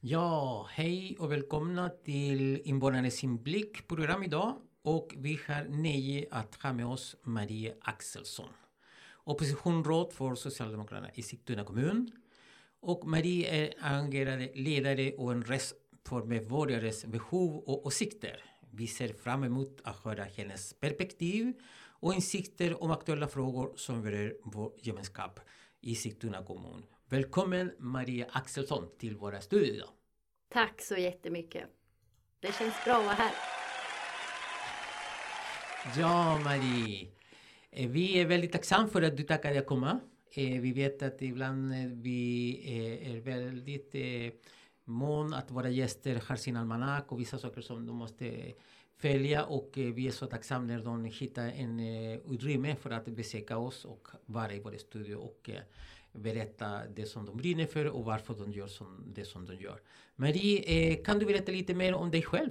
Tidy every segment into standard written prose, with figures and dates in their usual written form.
Ja, hej och välkomna till Invånarnas inblick-program idag. Och vi har nöje att ha med oss Maria Axelsson, oppositionsråd för Socialdemokraterna i Sigtuna kommun. Och Maria är engagerad ledare och en röst för medborgares behov och åsikter. Vi ser fram emot att höra hennes perspektiv och insikter om aktuella frågor som berör vår gemenskap i Sigtuna kommun. Välkommen Maria Axelsson till våra studier idag. Tack så jättemycket. Det känns bra att vara här. Ja, Marie. Vi är väldigt tacksamma för att du tackade att komma. Vi vet att ibland vi är väldigt mån att våra gäster har sin almanack och vissa saker som de måste följa. Och vi är så tacksamma när de hittar en utrymme för att besöka oss och vara i vår studio och berätta det som de brinner för och varför de gör det som de gör. Marie, kan du berätta lite mer om dig själv?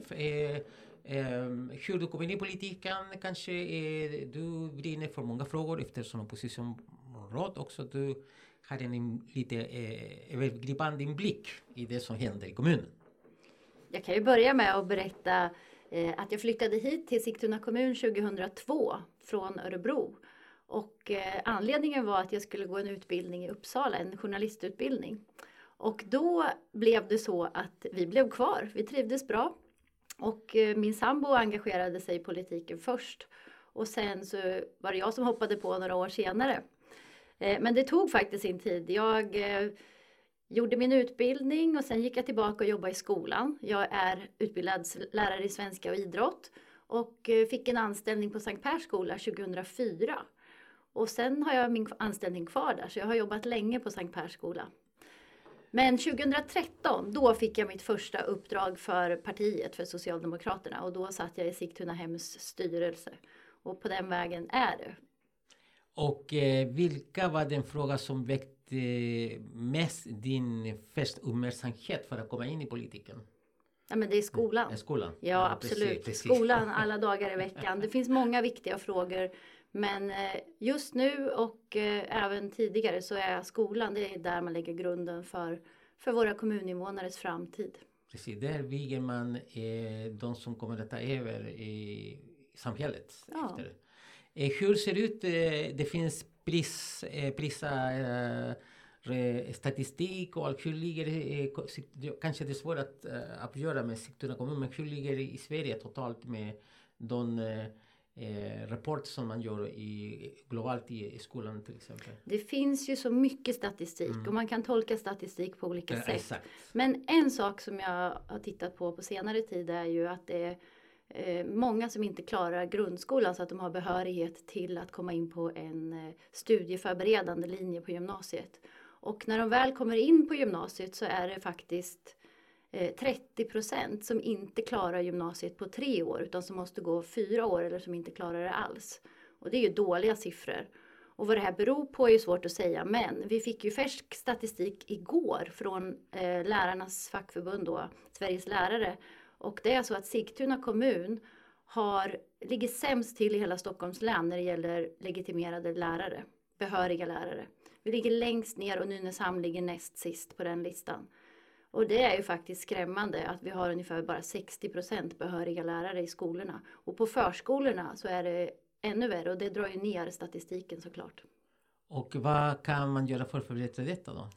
Hur du kom in i politiken, kanske du brinner för många frågor eftersom oppositionsråd också. Du har en lite övergripande inblick i det som händer i kommunen. Jag kan ju börja med att berätta att jag flyttade hit till Sigtuna kommun 2002 från Örebro. Och anledningen var att jag skulle gå en utbildning i Uppsala, en journalistutbildning. Och då blev det så att vi blev kvar, vi trivdes bra. Och min sambo engagerade sig i politiken först. Och sen så var det jag som hoppade på några år senare. Men det tog faktiskt sin tid. Jag gjorde min utbildning och sen gick jag tillbaka och jobbade i skolan. Jag är utbildad lärare i svenska och idrott. Och fick en anställning på Sankt Pers skola 2004. Och sen har jag min anställning kvar där, så jag har jobbat länge på Sankt Pers skola. Men 2013, då fick jag mitt första uppdrag för partiet, för Socialdemokraterna. Och då satt jag i Sigtuna Hems styrelse. Och på den vägen är det. Och vilka var den fråga som väckte mest din första uppmärksamhet för att komma in i politiken? Ja, men det är skolan. Skolan. Ja, absolut. Precis. Skolan alla dagar i veckan. Det finns många viktiga frågor. Men just nu och även tidigare så är skolan, det är där man lägger grunden för våra kommuninvånares framtid. Precis, där bygger man de som kommer att ta över i samhället. Ja. Efter. Hur ser det ut? Det finns statistik och allt. Hur ligger kanske det är svårt att göra med Sigtuna kommun, men hur ligger det i Sverige totalt med de rapport som man gör globalt i skolan till exempel? Det finns ju så mycket statistik och man kan tolka statistik på olika sätt. Exakt. Men en sak som jag har tittat på senare tid är ju att det är många som inte klarar grundskolan så att de har behörighet till att komma in på en studieförberedande linje på gymnasiet. Och när de väl kommer in på gymnasiet så är det faktiskt 30% som inte klarar gymnasiet på 3 år utan som måste gå 4 år eller som inte klarar det alls. Och det är ju dåliga siffror. Och vad det här beror på är ju svårt att säga, men vi fick ju färsk statistik igår från lärarnas fackförbund då, Sveriges lärare. Och det är så att Sigtuna kommun ligger sämst till i hela Stockholms län när det gäller legitimerade lärare, behöriga lärare. Vi ligger längst ner och Nynäshamn ligger näst sist på den listan. Och det är ju faktiskt skrämmande att vi har ungefär bara 60% behöriga lärare i skolorna. Och på förskolorna så är det ännu värre och det drar ju ner statistiken såklart. Och vad kan man göra för att förbättra detta då?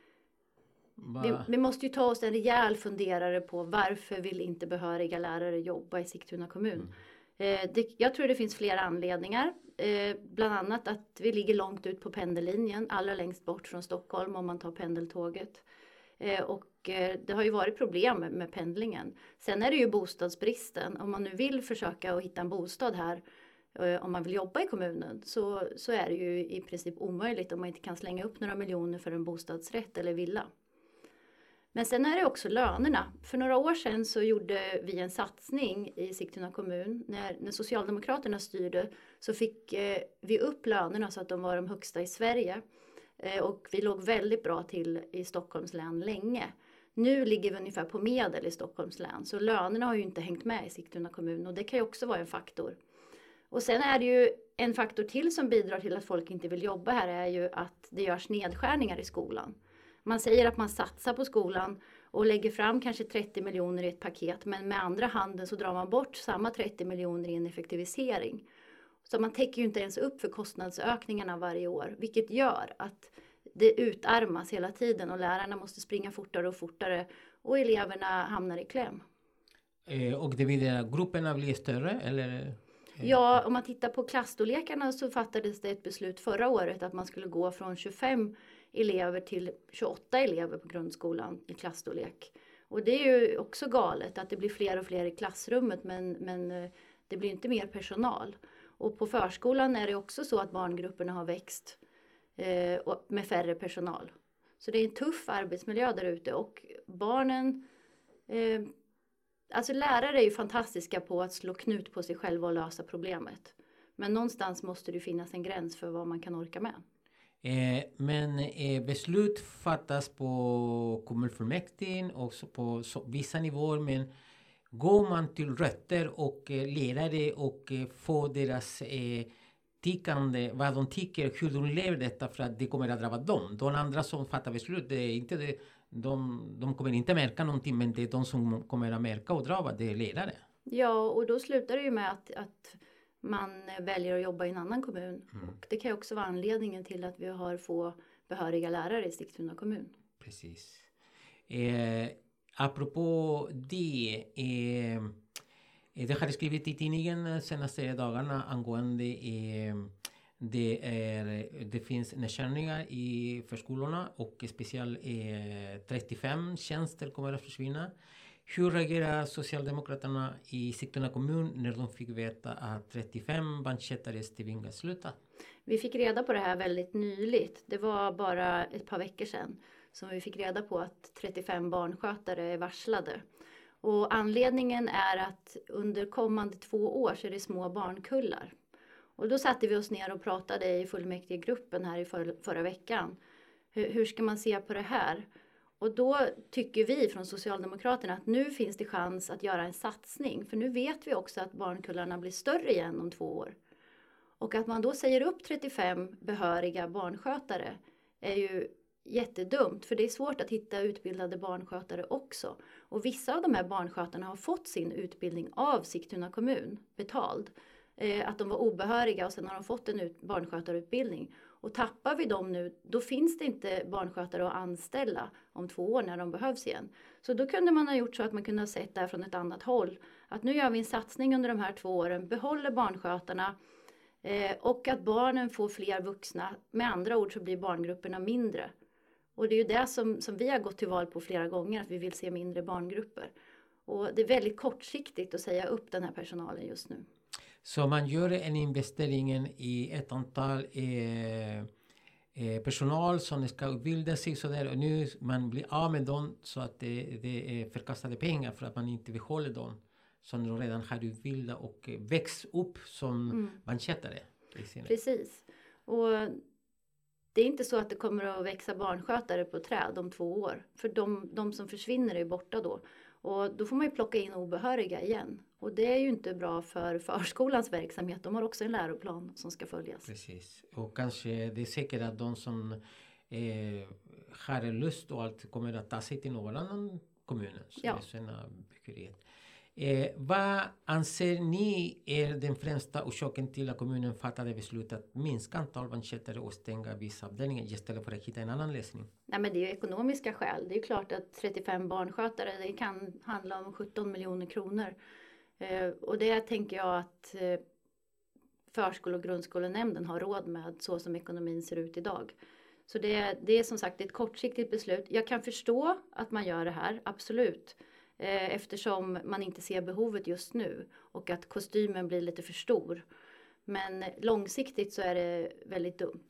Vi måste ju ta oss en rejäl funderare på varför vill inte behöriga lärare jobba i Sigtuna kommun. Jag tror det finns flera anledningar. Bland annat att vi ligger långt ut på pendellinjen, allra längst bort från Stockholm om man tar pendeltåget. Och det har ju varit problem med pendlingen. Sen är det ju bostadsbristen. Om man nu vill försöka att hitta en bostad här, om man vill jobba i kommunen, så är det ju i princip omöjligt om man inte kan slänga upp några miljoner för en bostadsrätt eller villa. Men sen är det också lönerna. För några år sedan så gjorde vi en satsning i Sigtuna kommun. När Socialdemokraterna styrde så fick vi upp lönerna så att de var de högsta i Sverige. Och vi låg väldigt bra till i Stockholms län länge. Nu ligger vi ungefär på medel i Stockholms län. Så lönerna har ju inte hängt med i Sigtuna kommun. Och det kan ju också vara en faktor. Och sen är det ju en faktor till som bidrar till att folk inte vill jobba här. Är ju att det görs nedskärningar i skolan. Man säger att man satsar på skolan. och lägger fram kanske 30 miljoner i ett paket, men med andra handen så drar man bort samma 30 miljoner i en effektivisering. Så man täcker ju inte ens upp för kostnadsökningarna varje år, vilket gör att det utarmas hela tiden och lärarna måste springa fortare och fortare och eleverna hamnar i kläm. Och det betyder att grupperna blir större, eller? Ja, om man tittar på klassstorlekarna så fattades det ett beslut förra året att man skulle gå från 25 elever till 28 elever på grundskolan i klassstorlek. Och det är ju också galet att det blir fler och fler i klassrummet, men det blir inte mer personal. Och på förskolan är det också så att barngrupperna har växt med färre personal. Så det är en tuff arbetsmiljö där ute och barnen... Alltså lärare är ju fantastiska på att slå knut på sig själva och lösa problemet. Men någonstans måste det finnas en gräns för vad man kan orka med. Men beslut fattas på kommunfullmäktige och på vissa nivåer, men går man till rötter och lärare och får deras tyckande, vad de tycker, hur de lever detta, för att det kommer att drabba dem. De andra som fattar beslut, det är inte det, de kommer inte märka någonting, men det är de som kommer att märka och drabba, det är lärare. Ja, och då slutar det ju med att man väljer att jobba i en annan kommun. Och det kan ju också vara anledningen till att vi har få behöriga lärare i Sigtuna kommun. Precis. Apropå det, det har skrivit i tidningen senaste dagarna angående det finns nedskärningar i förskolorna och speciellt 35 tjänster kommer att försvinna. Hur reagerar Socialdemokraterna i Sigtuna kommun när de fick veta att 35 barnskötare tvingas sluta? Vi fick reda på det här väldigt nyligt. Det var bara ett par veckor sedan som vi fick reda på att 35 barnskötare är varslade. Och anledningen är att under kommande 2 år så är det små barnkullar. Och då satte vi oss ner och pratade i fullmäktigegruppen här i förra veckan. Hur ska man se på det här? Och då tycker vi från Socialdemokraterna att nu finns det chans att göra en satsning. För nu vet vi också att barnkullarna blir större igen om 2 år. Och att man då säger upp 35 behöriga barnskötare är ju jättedumt. För det är svårt att hitta utbildade barnskötare också. Och vissa av de här barnskötarna har fått sin utbildning av Sigtuna kommun betald. Att de var obehöriga och sen har de fått en barnskötarutbildning. Och tappar vi dem nu, då finns det inte barnskötare att anställa om 2 år när de behövs igen. Så då kunde man ha gjort så att man kunde ha sett det här från ett annat håll. Att nu gör vi en satsning under de här 2 åren, behåller barnskötarna och att barnen får fler vuxna. Med andra ord så blir barngrupperna mindre. Och det är ju det som vi har gått till val på flera gånger, att vi vill se mindre barngrupper. Och det är väldigt kortsiktigt att säga upp den här personalen just nu. Så man gör en investering i ett antal personal som ska utbilda sig så där, och nu man blir av med dem så att det är förkastade pengar för att man inte behåller dem som de redan har utbildat och växt upp som barnskötare. Precis. Och det är inte så att det kommer att växa barnskötare på träd om 2 år. För de som försvinner är borta då. Och då får man ju plocka in obehöriga igen. Och det är ju inte bra för förskolans verksamhet. De har också en läroplan som ska följas. Precis. Och kanske det är säkert att de som har lust och allt kommer att ta sig till någon annan kommun. Ja. Vad anser ni är den främsta orsaken till att kommunen fattade beslutet att minska antal barnskötare och stänga vissa avdelningar istället för att hitta en annan lösning? Nej, men det är ju ekonomiska skäl. Det är klart att 35 barnskötare, det kan handla om 17 miljoner kronor. Och det tänker jag att förskole- och grundskolenämnden har råd med så som ekonomin ser ut idag. Så det är som sagt ett kortsiktigt beslut. Jag kan förstå att man gör det här, absolut. Eftersom man inte ser behovet just nu och att kostymen blir lite för stor. Men långsiktigt så är det väldigt dumt.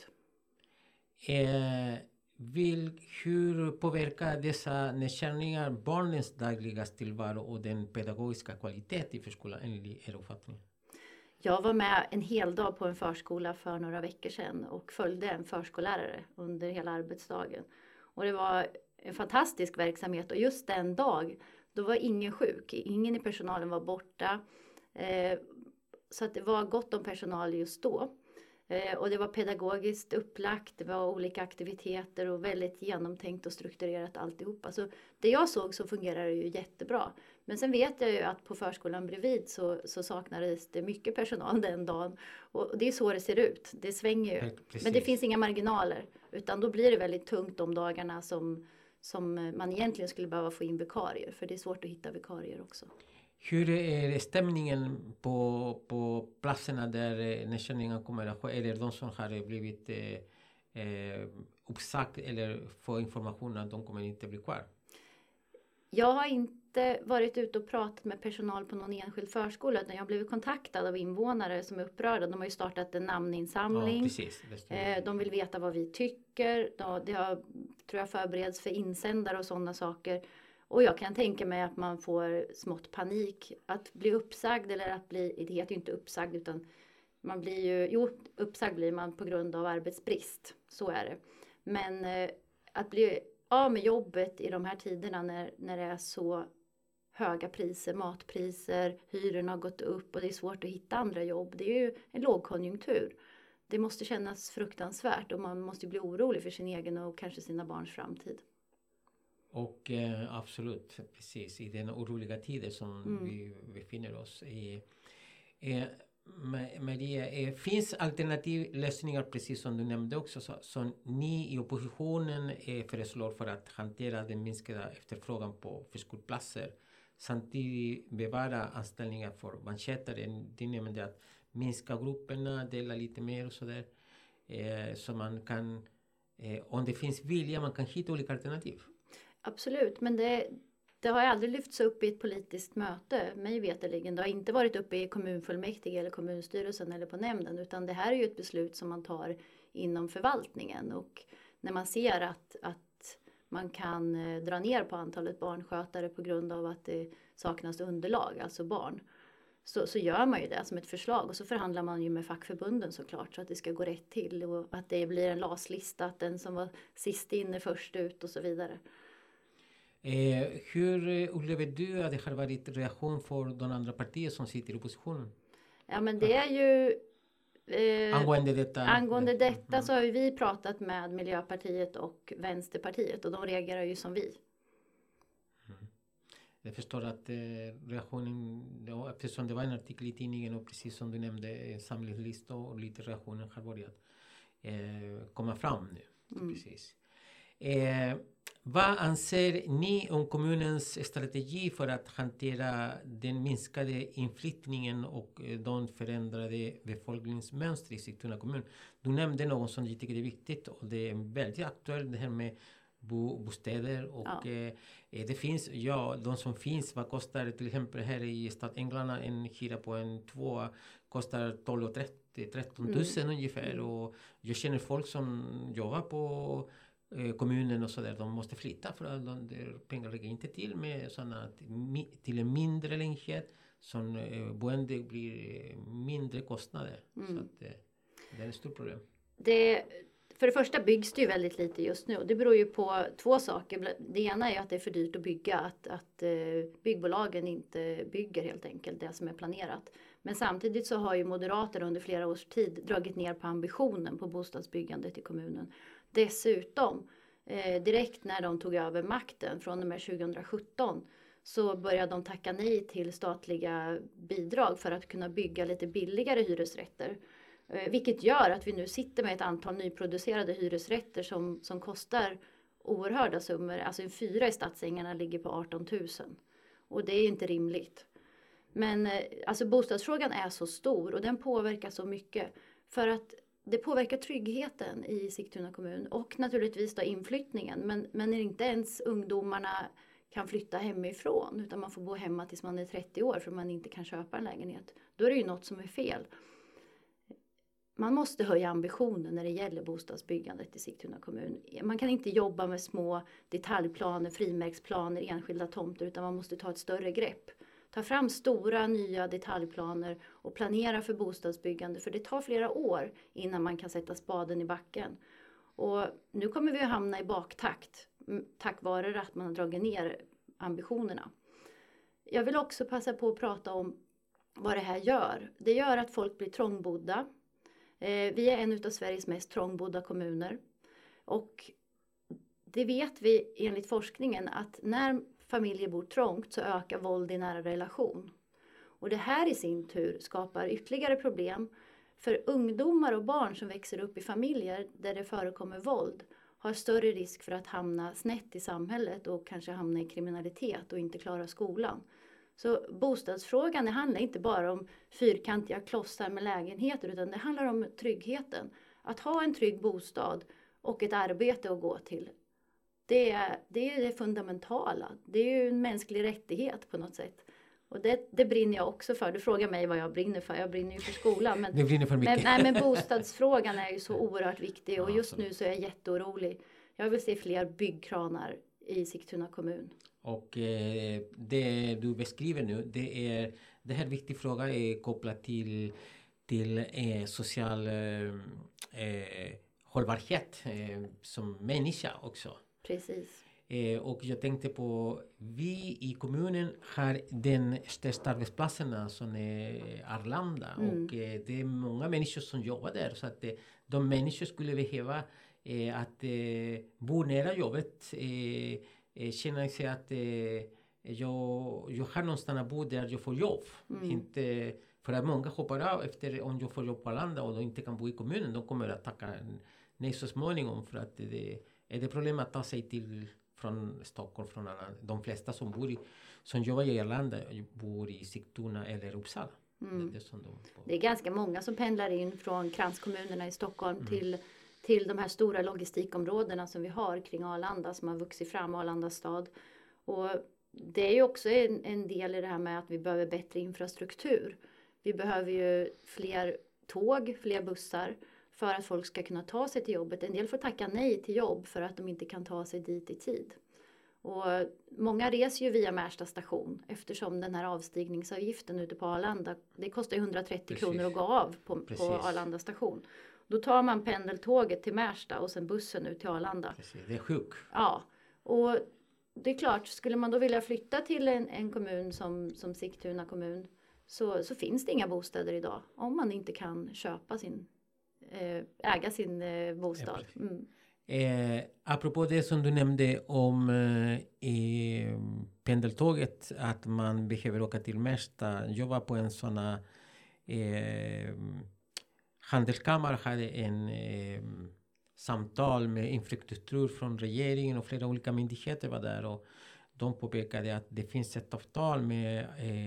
Hur påverkar dessa nedskärningar barnens dagliga tillvaro och den pedagogiska kvaliteten i förskolan enligt er uppfattning? Jag var med en hel dag på en förskola för några veckor sedan och följde en förskollärare under hela arbetsdagen. Och det var en fantastisk verksamhet och just den dag då var ingen sjuk, ingen i personalen var borta. Så att det var gott om personal just då. Och det var pedagogiskt upplagt, det var olika aktiviteter och väldigt genomtänkt och strukturerat alltihop. Alltså det jag såg så fungerar det ju jättebra. Men sen vet jag ju att på förskolan bredvid så saknades det mycket personal den dagen. Och det är så det ser ut, det svänger ju. Precis. Men det finns inga marginaler, utan då blir det väldigt tungt de dagarna som man egentligen skulle behöva få in vikarier. För det är svårt att hitta vikarier också. Hur är stämningen på platserna där nedkörningen kommer att ske? Är det de som har blivit uppsagt eller får information att de kommer inte bli kvar? Jag har inte varit ute och pratat med personal på någon enskild förskola, utan jag har blivit kontaktad av invånare som är upprörda. De har ju startat en namninsamling. Ja, precis. De vill veta vad vi tycker. Det har, tror jag, förbereds för insändare och sådana saker. Och jag kan tänka mig att man får smått panik. Att bli uppsagd eller att bli, det heter ju inte uppsagd utan man blir ju, uppsagd blir man på grund av arbetsbrist. Så är det. Men att bli av med jobbet i de här tiderna när det är så höga priser, matpriser, hyrorna har gått upp och det är svårt att hitta andra jobb. Det är ju en lågkonjunktur. Det måste kännas fruktansvärt och man måste bli orolig för sin egen och kanske sina barns framtid. Och absolut, precis, i den oroliga tiden som vi befinner oss i. Maria, finns alternativ lösningar, precis som du nämnde också, som ni i oppositionen föreslår för att hantera den minskade efterfrågan på förskoleplatser, samtidigt bevara anställningar för barnskötare? Du nämnde att minska grupperna, dela lite mer och sådär. Så man kan, om det finns vilja, man kan hitta olika alternativ. Absolut, men det har aldrig lyfts upp i ett politiskt möte, mig veterligen. Det har inte varit uppe i kommunfullmäktige eller kommunstyrelsen eller på nämnden, utan det här är ju ett beslut som man tar inom förvaltningen. Och när man ser att man kan dra ner på antalet barnskötare på grund av att det saknas underlag, alltså barn, så gör man ju det som ett förslag. Och så förhandlar man ju med fackförbunden såklart, så att det ska gå rätt till och att det blir en LAS-lista, att den som var sist in är först ut och så vidare. Hur upplever du att det har varit reaktion för de andra partier som sitter i oppositionen? Ja, men det är ju... Angående detta så har ju vi pratat med Miljöpartiet och Vänsterpartiet och de reagerar ju som vi. Jag förstår att reaktionen, eftersom det var en artikel i tidningen och precis som du nämnde, en samlingslista och lite reaktionen har börjat komma fram nu. Precis. Vad anser ni om kommunens strategi för att hantera den minskade inflyttningen och de förändrade befolkningsmönster i Sigtuna kommun? Du nämnde något som jag tycker är viktigt och det är väldigt aktuellt, det här med bostäder och det finns, de som finns, vad kostar till exempel här i stad Änglarna en hyra på en 2 kostar 12-13 000 ungefär och jag känner folk som jobbar på kommunen och sådär, de måste flytta för att pengar räcker inte till med sådana till en mindre lägenhet som boende blir mindre kostnader. Så att det är ett stort problem. För det första byggs det ju väldigt lite just nu. Det beror ju på 2 saker. Det ena är ju att det är för dyrt att bygga. Att byggbolagen inte bygger helt enkelt det som är planerat. Men samtidigt så har ju Moderaterna under flera års tid dragit ner på ambitionen på bostadsbyggandet i kommunen. Dessutom, direkt när de tog över makten från och med 2017 så började de tacka nej till statliga bidrag för att kunna bygga lite billigare hyresrätter. Vilket gör att vi nu sitter med ett antal nyproducerade hyresrätter som kostar oerhörda summor. Alltså en 4 i Stadsängarna ligger på 18 000. Och det är inte rimligt. Men alltså bostadsfrågan är så stor och den påverkar så mycket. För att det påverkar tryggheten i Sigtuna kommun och naturligtvis då inflyttningen. Men när inte ens ungdomarna kan flytta hemifrån utan man får bo hemma tills man är 30 år för man inte kan köpa en lägenhet. Då är det ju något som är fel. Man måste höja ambitionen när det gäller bostadsbyggandet i Sigtuna kommun. Man kan inte jobba med små detaljplaner, frimärksplaner, enskilda tomter utan man måste ta ett större grepp. Ta fram stora nya detaljplaner och planera för bostadsbyggande för det tar flera år innan man kan sätta spaden i backen. Och nu kommer vi att hamna i baktakt tack vare att man har dragit ner ambitionerna. Jag vill också passa på att prata om vad det här gör. Det gör att folk blir trångbodda. Vi är en av Sveriges mest trångbodda kommuner. Och det vet vi enligt forskningen att när familjer bor trångt så ökar våld i nära relation. Och det här i sin tur skapar ytterligare problem. För ungdomar och barn som växer upp i familjer där det förekommer våld har större risk för att hamna snett i samhället och kanske hamna i kriminalitet och inte klara skolan. Så bostadsfrågan, det handlar inte bara om fyrkantiga klossar med lägenheter, utan det handlar om tryggheten. Att ha en trygg bostad och ett arbete att gå till. Det är det fundamentala. Det är ju en mänsklig rättighet på något sätt. Och det brinner jag också för. Du frågar mig vad jag brinner för. Jag brinner ju för skolan. Men, det brinner för mycket. Men bostadsfrågan är ju så oerhört viktig. Och just nu så är jag jätteorolig. Jag vill se fler byggkranar i Sigtuna kommun. Och det du beskriver nu, det här viktiga frågan är kopplat till social hållbarhet som människa också. Precis. Och jag tänkte på, vi i kommunen har den största arbetsplatserna som är Arlanda. Och det är många människor som jobbar där. Så att de människor skulle behöva att bo nära jobbet. Känna sig att jag har någonstans att bo där jag får jobb. Inte, för att många hoppar av efter om jag får jobb på Arlanda och de inte kan bo i kommunen. De kommer att tacka nej så småningom, för att det är det problem att ta sig till från Stockholm, från Arlanda. De flesta som jobbar i Arlanda bor i Sigtuna eller Uppsala. Det är ganska många som pendlar in från kranskommunerna i Stockholm till de här stora logistikområdena som vi har kring Arlanda, som har vuxit fram, Arlanda stad. Och det är ju också en del i det här med att vi behöver bättre infrastruktur. Vi behöver ju fler tåg, fler bussar för att folk ska kunna ta sig till jobbet. En del får tacka nej till jobb för att de inte kan ta sig dit i tid. Och många reser ju via Märsta station, eftersom den här avstigningsavgiften ute på Arlanda, det kostar 130 kronor att gå av på Arlanda station. Då tar man pendeltåget till Märsta och sen bussen ut till Arlanda. Precis. Det är sjukt. Ja, och det är klart, skulle man då vilja flytta till en kommun som Sigtuna kommun, så finns det inga bostäder idag om man inte kan äga sin bostad. Apropå det som du nämnde om pendeltåget, att man behöver åka till Märsta. Jag var på en sån handelskammare, hade en samtal med infrastruktur från regeringen och flera olika myndigheter var där, och de påpekade att det finns ett avtal med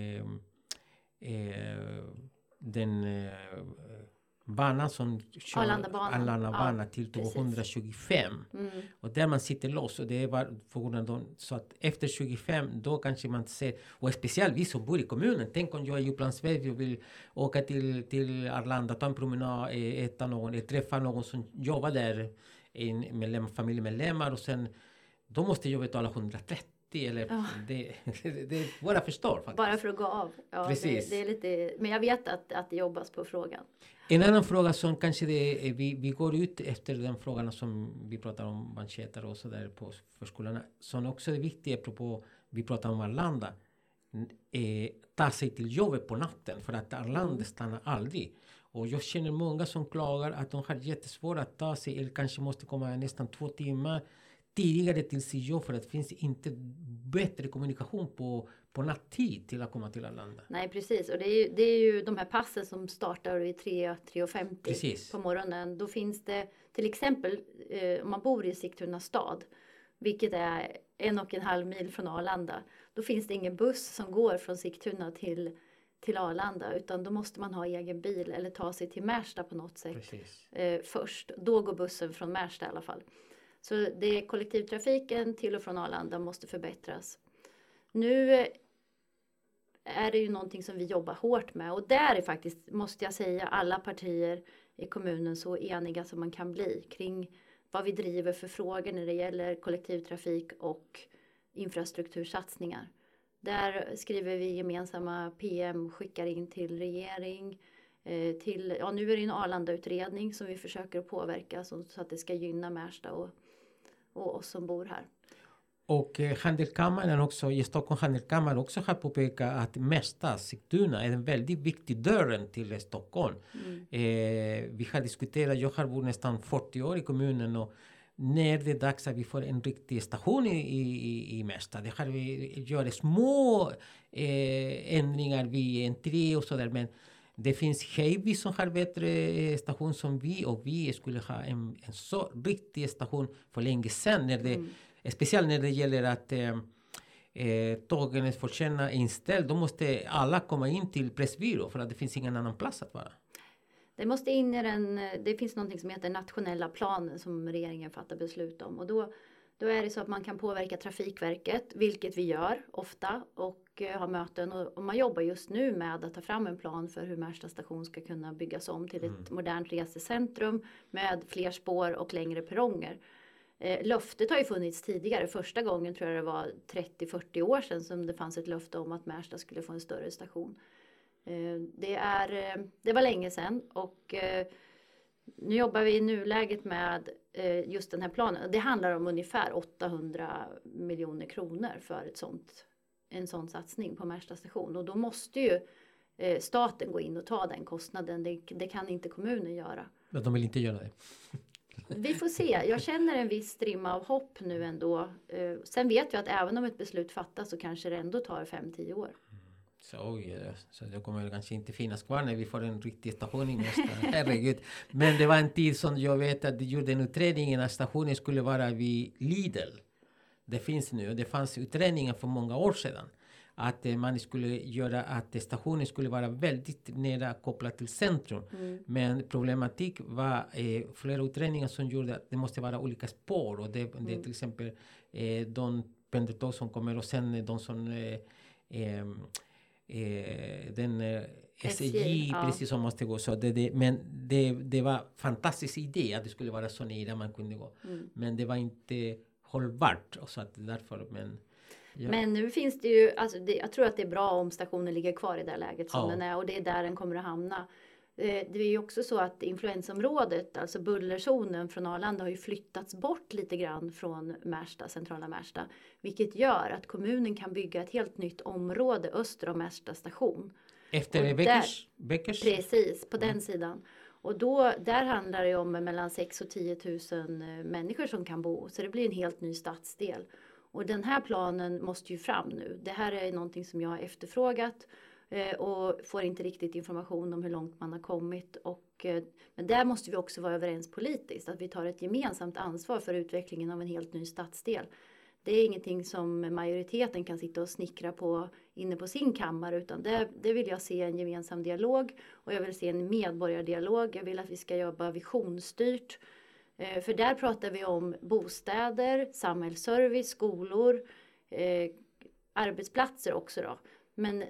den banan som kör Arlandabanan till 225. Och där man sitter loss, och det var för grund av så att efter 25 då kanske man ser, och speciellt vi som bor i kommunen, tänk om jag är i Upplandsväg och vill åka till Arlanda, ta en promenad, äta någon, träffa någon som jobbar där, en familjemedlemmar, och sen då måste jag betala 130 eller det bara förstår faktiskt. Bara för att gå av. Ja, precis. Det är lite, men jag vet att det jobbas på frågan. En annan fråga som kanske vi går ut efter den frågan som vi pratar om banchetar och sådär på förskolorna, som också är viktigt, apropå vi pratar om Arlanda, ta sig till jobbet på natten, för att Arlanda stannar aldrig. Och jag känner många som klagar att de har jättesvårt att ta sig, eller kanske måste komma nästan 2 timmar tidigare till sitt jobb, för att det finns inte bättre kommunikation på nattid till att komma till Arlanda. Nej, precis. Och det är ju de här passen som startar vid 3:50 på morgonen. Då finns det till exempel, om man bor i Sigtuna stad, vilket är 1,5 mil från Arlanda, då finns det ingen buss som går från Sigtuna till Arlanda, utan då måste man ha egen bil eller ta sig till Märsta på något sätt först. Då går bussen från Märsta i alla fall. Så det är kollektivtrafiken till och från Arlanda måste förbättras. Nu är det ju någonting som vi jobbar hårt med, och där är faktiskt, måste jag säga, alla partier i kommunen så eniga som man kan bli kring vad vi driver för frågor när det gäller kollektivtrafik och infrastruktursatsningar. Där skriver vi gemensamma PM, skickar in till regering, nu är det en Arlanda-utredning som vi försöker påverka så att det ska gynna Märsta och oss som bor här. Och Handelskammaren också, i Stockholm Handelskammaren också har påpekat att Märsta, Sigtuna är en väldigt viktig dörren till Stockholm. Vi har diskuterat, jag har bott nästan 40 år i kommunen och när det är dags att vi får en riktig station i Märsta. Det har vi gör små ändringar vid entré och sådär, men det finns Häby som har bättre station som vi, och vi skulle ha en så riktig station för länge sedan när det speciellt när det gäller att tågen får känna inställd. Då måste alla komma in till Pressbyrå för att det finns ingen annan plats att vara. Det måste in i det finns något som heter nationella planen som regeringen fattar beslut om. Och då är det så att man kan påverka Trafikverket, vilket vi gör ofta och har möten. Och man jobbar just nu med att ta fram en plan för hur Märsta station ska kunna byggas om till ett modernt resecentrum med fler spår och längre perronger. Löftet har ju funnits tidigare. Första gången tror jag det var 30-40 år sedan som det fanns ett löfte om att Märsta skulle få en större station. Det var länge sedan och nu jobbar vi i nuläget med just den här planen. Det handlar om ungefär 800 miljoner kronor för en sån satsning på Märsta station. Och då måste ju staten gå in och ta den kostnaden. Det kan inte kommunen göra. Men de vill inte göra det. Vi får se. Jag känner en viss strimma av hopp nu ändå. Sen vet vi att även om ett beslut fattas så kanske det ändå tar 5-10 år. Så det kommer kanske inte finnas kvar när vi får en riktig station i nästa. Herregud. Men det var en tid som jag vet att de gjorde en utredning att stationen skulle vara vid Lidl. Det finns nu. Det fanns utredningar för många år sedan. Att man skulle göra att stationen skulle vara väldigt nära kopplad till centrum. Men problematik var flera utredningar som gjorde att det måste vara olika spår. Och det är till exempel de pendeltåg som kommer och sen de som den SJ precis som måste gå. Så men det var fantastisk idé att det skulle vara så nära man kunde gå. Men det var inte hållbart. Och så att därför, men nu finns det ju, alltså jag tror att det är bra om stationen ligger kvar i det läget som den är och det är där den kommer att hamna. Det är ju också så att influensområdet, alltså bullerzonen från Arlanda har ju flyttats bort lite grann från Märsta, centrala Märsta. Vilket gör att kommunen kan bygga ett helt nytt område öster om Märsta station. Efter Bäckers? Precis, på den sidan. Och där handlar det om mellan 6 och 10 000 människor som kan bo. Så det blir en helt ny stadsdel. Och den här planen måste ju fram nu. Det här är någonting som jag har efterfrågat och får inte riktigt information om hur långt man har kommit. Men där måste vi också vara överens politiskt. Att vi tar ett gemensamt ansvar för utvecklingen av en helt ny stadsdel. Det är ingenting som majoriteten kan sitta och snickra på inne på sin kammare. Utan det vill jag se en gemensam dialog. Och jag vill se en medborgardialog. Jag vill att vi ska jobba visionsstyrt. För där pratar vi om bostäder, samhällsservice, skolor, arbetsplatser också då. Men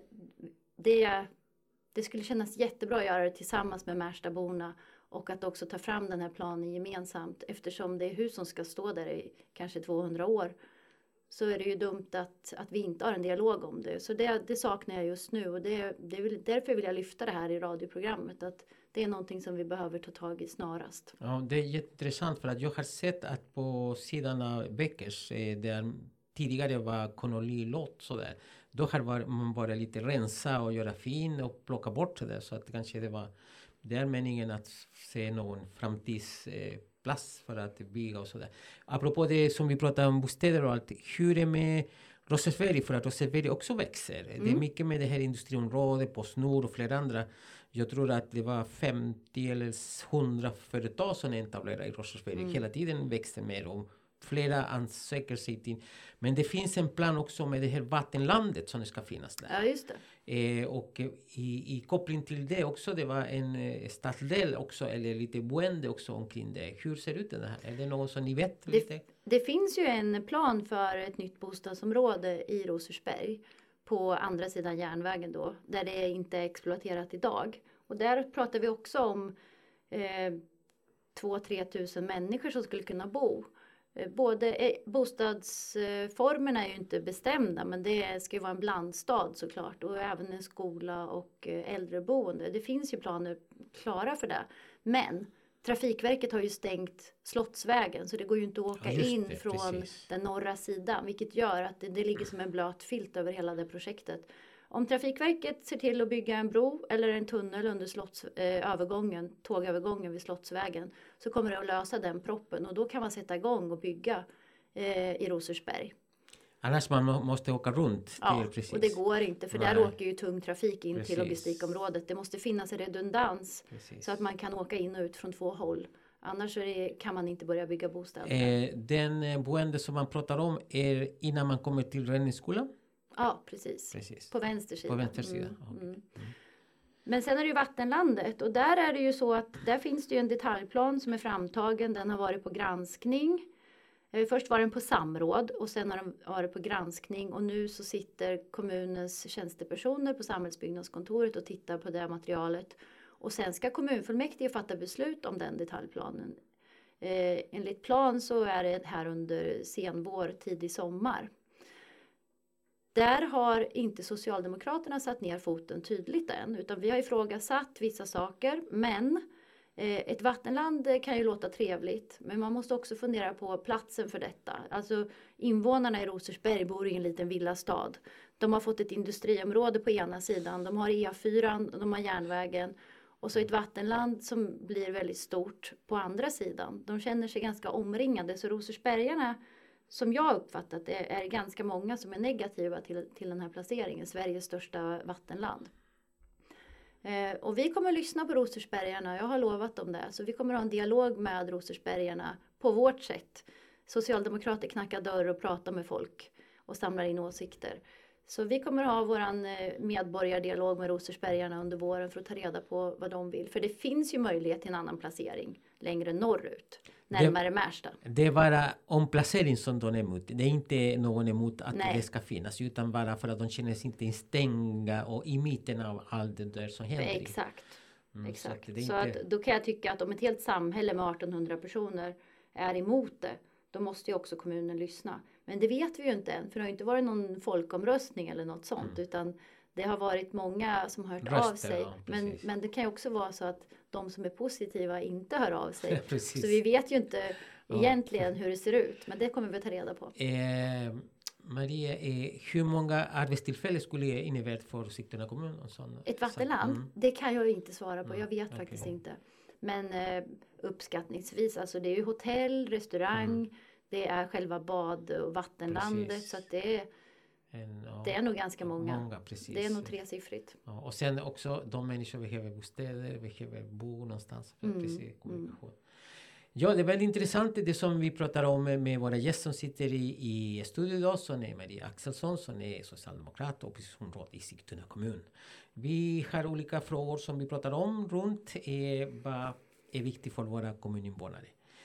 det skulle kännas jättebra att göra det tillsammans med Märstaborna och att också ta fram den här planen gemensamt. Eftersom det är hus som ska stå där i kanske 200 år så är det ju dumt att vi inte har en dialog om det. Så det saknar jag just nu och därför vill jag lyfta det här i radioprogrammet. Att det är någonting som vi behöver ta tag i snarast. Ja, det är jätteintressant för att jag har sett att på sidan av Bäckers, där tidigare var kolonilott sådär, då har man bara lite rensa och göra fin och plocka bort det. Så att kanske det är meningen att se någon framtidsplats för att bygga och sådär. Apropå det som vi pratar om bostäder och allt, hur är det med Rosersberg? För att Rosersberg också växer. Det är mycket med det här industriområdet, PostNord och flera andra. Jag tror att det var 50 eller 100 företag som etablerade i Rosersberg. Hela tiden växer mer och flera ansöker sig till. Men det finns en plan också med det här vattenlandet som ska finnas där. Ja, just det. Och i koppling till det också, det var en stadsdel också, eller lite boende också omkring det. Hur ser det ut det här? Är det något som ni vet? Det finns ju en plan för ett nytt bostadsområde i Rosersberg på andra sidan järnvägen då, där det inte är exploaterat idag. Och där pratar vi också om 2-3 tusen människor som skulle kunna bo. Bostadsformerna är ju inte bestämda, men det ska ju vara en blandstad såklart. Och även en skola och äldreboende. Det finns ju planer klara för det. Men Trafikverket har ju stängt Slottsvägen så det går ju inte att åka in från den norra sidan, vilket gör att det ligger som en blöt filt över hela det projektet. Om Trafikverket ser till att bygga en bro eller en tunnel under tågövergången vid Slottsvägen, så kommer det att lösa den proppen och då kan man sätta igång och bygga i Rosersberg. Annars man måste åka runt. Ja, och det går inte för där åker ju tung trafik in till logistikområdet. Det måste finnas redundans så att man kan åka in och ut från 2 håll. Annars kan man inte börja bygga bostäder. Den boende som man pratar om är innan man kommer till räddningsskolan? Ja, precis. På vänster sida. På vänster sida. Men sen är det ju vattenlandet och där är det ju så att där finns det ju en detaljplan som är framtagen. Den har varit på granskning. Först var den på samråd och sen har den varit på granskning och nu så sitter kommunens tjänstepersoner på samhällsbyggnadskontoret och tittar på det materialet. Och sen ska kommunfullmäktige fatta beslut om den detaljplanen. Enligt plan så är det här under senvår, tidig sommar. Där har inte Socialdemokraterna satt ner foten tydligt än, utan vi har ifrågasatt vissa saker, men ett vattenland kan ju låta trevligt, men man måste också fundera på platsen för detta. Alltså invånarna i Rosersberg bor i en liten villastad. De har fått ett industriområde på ena sidan, de har E4, de har järnvägen och så ett vattenland som blir väldigt stort på andra sidan. De känner sig ganska omringade, så Rosersbergarna, som jag uppfattat det, är ganska många som är negativa till den här placeringen, Sveriges största vattenland. Och vi kommer att lyssna på Rosersbergarna, jag har lovat dem det. Så vi kommer att ha en dialog med Rosersbergarna på vårt sätt. Socialdemokrater knackar dörr och pratar med folk och samlar in åsikter. Så vi kommer att ha våran medborgardialog med Rosersbergarna under våren för att ta reda på vad de vill. För det finns ju möjlighet till en annan placering längre norrut, närmare Märsta. Det är bara omplacering som de är emot. Det är inte någon emot att det ska finnas, utan bara för att de känner sig inte instängda och i mitten av allt det där som händer. Exakt. Så att, då kan jag tycka att om ett helt samhälle med 1800 personer är emot det, då måste ju också kommunen lyssna. Men det vet vi ju inte än, för det har inte varit någon folkomröstning eller något sånt, utan det har varit många som har hört av sig. Ja, men det kan ju också vara så att de som är positiva inte hör av sig. Så vi vet ju inte egentligen hur det ser ut, men det kommer vi att ta reda på. Maria, hur många arbetstillfällen skulle det innebära för Sigtuna kommun? Ett vattenland? Det kan jag inte svara på, jag vet faktiskt inte. Men uppskattningsvis, alltså det är ju hotell, restaurang, det är själva bad- och vattenlandet, så att det är nog ganska många. Det är nog 3-siffrigt. Ja, och sen också, de människor behöver bostäder, behöver bo någonstans. Ja, det är väldigt intressant det som vi pratar om med våra gäster som sitter i studion idag, som är Maria Axelsson som är socialdemokrat och oppositionsråd i Sigtuna kommun. Vi har olika frågor som vi pratar om runt vad är viktigt för våra kommuninvånare.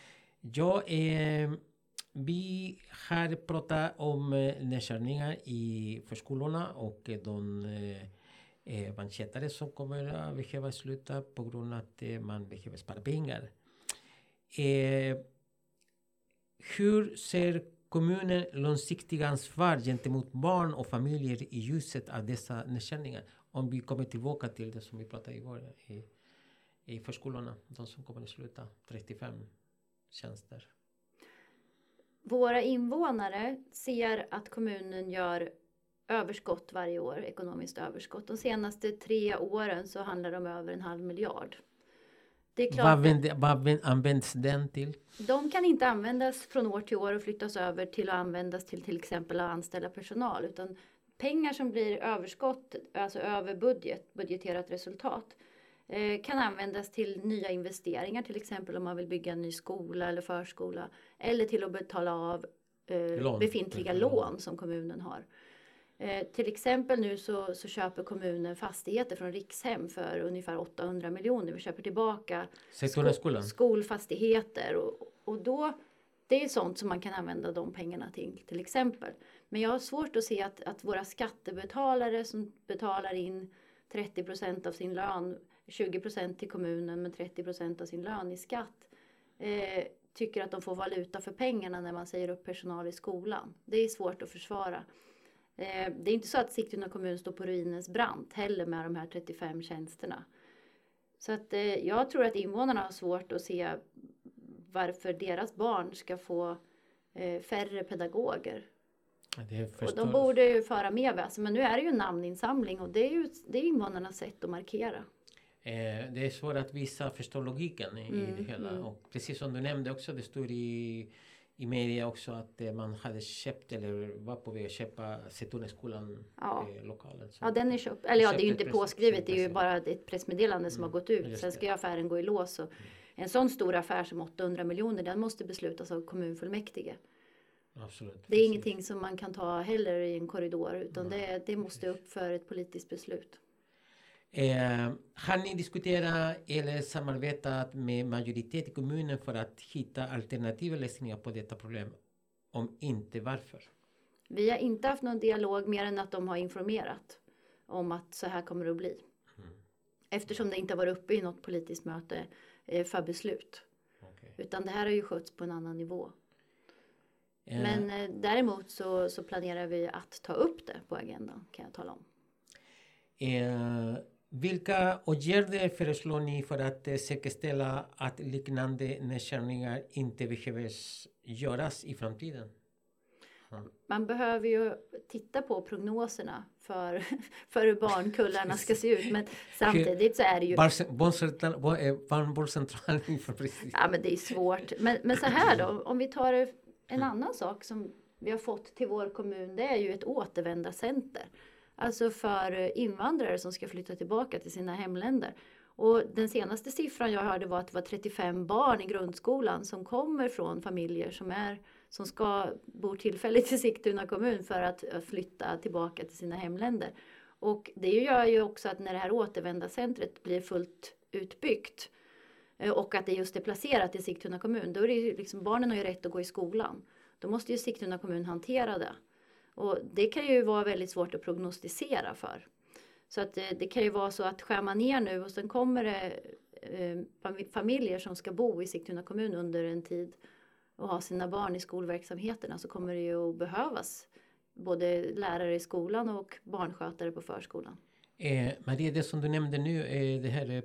Vi har pratat om nedskärningar i förskolorna och de bankättare som kommer att behöva sluta på grund av att man behöver spara pengar. Hur ser kommunen långsiktiga ansvar gentemot barn och familjer i ljuset av dessa nedskärningar? Om vi kommer tillbaka till det som vi pratade igår i förskolorna, de som kommer att sluta 35 tjänster. Våra invånare ser att kommunen gör överskott varje år, ekonomiskt överskott. De senaste 3 åren så handlar det om över 1,5 miljard. Det är klart vad används den till? De kan inte användas från år till år och flyttas över till att användas till exempel att anställa personal. Utan pengar som blir överskott, alltså över budgeterat resultat, kan användas till nya investeringar, till exempel om man vill bygga en ny skola eller förskola, eller till att betala av befintliga lån som kommunen har. Till exempel nu så köper kommunen fastigheter från Rikshem för ungefär 800 miljoner. Vi köper tillbaka skolfastigheter och då, det är sånt som man kan använda de pengarna till exempel. Men jag har svårt att se att våra skattebetalare som betalar in 30% av sin lön, 20% till kommunen men 30% av sin lön i skatt, tycker att de får valuta för pengarna när man säger upp personal i skolan. Det är svårt att försvara. Det är inte så att Sigtuna kommun står på ruinens brant heller med de här 35 tjänsterna. Så att jag tror att invånarna har svårt att se varför deras barn ska få färre pedagoger. Och de borde ju föra med väsen. Men nu är det ju en namninsamling och det är invånarnas sätt att markera. Det är svårt att visa förstå logiken i det hela. Och precis som du nämnde också, det står i media också att man hade köpt eller var på väg att köpa Sigtunaskolan lokalen. Ja, den är köpt. Eller ja, det är ju inte påskrivet, det är ju bara ett pressmeddelande som har gått ut. Sen ska affären gå i lås. Och en sån stor affär som 800 miljoner, den måste beslutas av kommunfullmäktige. Absolut. Det är ingenting som man kan ta heller i en korridor, utan det måste upp för ett politiskt beslut. Har ni diskuterat eller samarbetat med majoritet i kommunen för att hitta alternativa lösningar på detta problem? Om inte, varför? Vi har inte haft någon dialog mer än att de har informerat om att så här kommer det att bli. Eftersom det inte har varit uppe i något politiskt möte för beslut. Okay. Utan det här har ju skötts på en annan nivå. Men däremot så planerar vi att ta upp det på agendan, kan jag tala om. Vilka åtgärder föreslår ni för att säkerställa att liknande nedskärningar inte behöver göras i framtiden? Man behöver ju titta på prognoserna för hur barnkullarna ska se ut. Men samtidigt så är det ju... Barnvårdscentralen inför precis. Ja, men det är svårt. Men så här då, om vi tar en annan sak som vi har fått till vår kommun, det är ju ett återvändarcenter. Alltså för invandrare som ska flytta tillbaka till sina hemländer. Och den senaste siffran jag hörde var att det var 35 barn i grundskolan som kommer från familjer som ska bo tillfälligt i Sigtuna kommun för att flytta tillbaka till sina hemländer. Och det gör ju också att när det här återvändarcentret blir fullt utbyggt och att det just är placerat i Sigtuna kommun, då är det ju liksom, barnen har ju rätt att gå i skolan. Då måste ju Sigtuna kommun hantera det. Och det kan ju vara väldigt svårt att prognostisera för. Så att det kan ju vara så att skär man ner nu och sen kommer det familjer som ska bo i Sigtuna kommun under en tid och ha sina barn i skolverksamheterna, så kommer det ju att behövas både lärare i skolan och barnskötare på förskolan. Maria, det som du nämnde nu, det här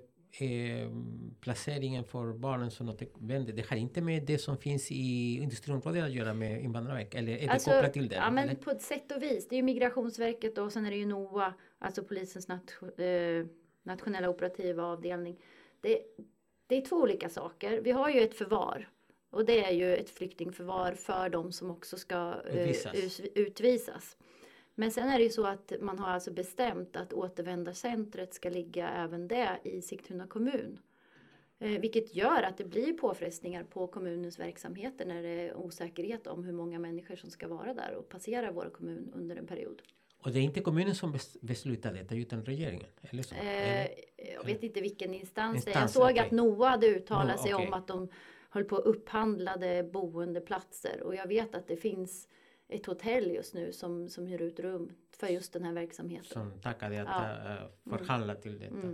placeringen för barnen som återvänder, det har inte med det som finns i industriområdet att göra med Invandrarverket, eller är det kopplat till det? Ja, men på ett sätt och vis. Det är ju Migrationsverket och sen är det ju NOA, alltså polisens nationella operativa avdelning. Det är två olika saker. Vi har ju ett förvar. Och det är ju ett flyktingförvar för de som också ska utvisas. Men sen är det ju så att man har alltså bestämt att återvändarcentret ska ligga även det i Sigtuna kommun. Vilket gör att det blir påfrestningar på kommunens verksamheter när det är osäkerhet om hur många människor som ska vara där och passera vår kommun under en period. Och det är inte kommunen som beslutar detta utan regeringen? Eller så? Jag vet inte vilken instans det är. Jag såg att NOA hade uttalat sig om att de höll på upphandlade boendeplatser. Och jag vet att det finns ett hotell just nu som hyr ut rum för just den här verksamheten. Som tackade att förhandla till detta.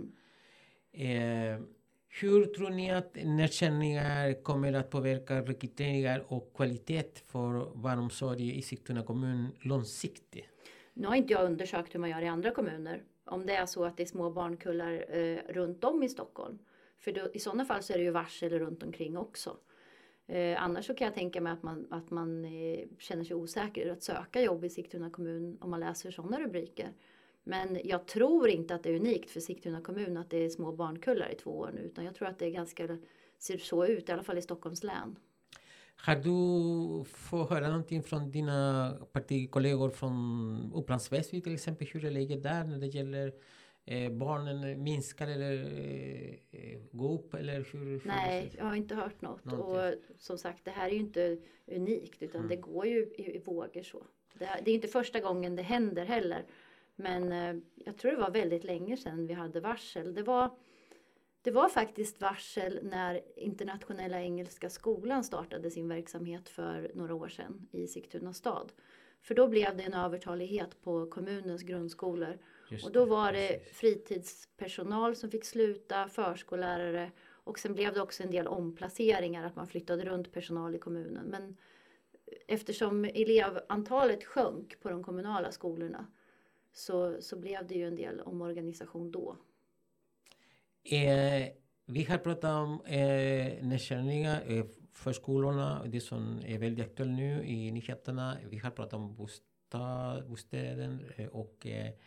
Hur tror ni att nedskärningar kommer att påverka rekryteringar och kvalitet för barnomsorg i Sigtuna kommun långsiktigt? Nu har inte jag undersökt hur man gör i andra kommuner. Om det är så att det är små barnkullar runt om i Stockholm. För då, i sådana fall så är det ju varsel runt omkring också. Annars så kan jag tänka mig att man känner sig osäker att söka jobb i Sigtuna kommun om man läser sådana rubriker. Men jag tror inte att det är unikt för Sigtuna kommun att det är små barnkullar i 2 år nu. Utan jag tror att det ser så ut, i alla fall i Stockholms län. Har du fått höra någonting från dina partikollegor från Upplands Väsby till exempel? Hur är läget där när det gäller barnen minskar eller går upp? Eller hur? Nej, jag har inte hört något. Och som sagt, det här är ju inte unikt utan det går ju i vågor så. Det är inte första gången det händer heller. Men jag tror det var väldigt länge sedan vi hade varsel. Det var faktiskt varsel när Internationella Engelska Skolan startade sin verksamhet för några år sedan i Sigtuna stad. För då blev det en övertalighet på kommunens grundskolor. Och då var det fritidspersonal som fick sluta, förskollärare. Och sen blev det också en del omplaceringar, att man flyttade runt personal i kommunen. Men eftersom elevantalet sjönk på de kommunala skolorna så blev det ju en del omorganisation då. Vi har pratat om nedskärningar för skolorna, det som är väldigt aktuellt nu i nyheterna. Vi har pratat om bostäder och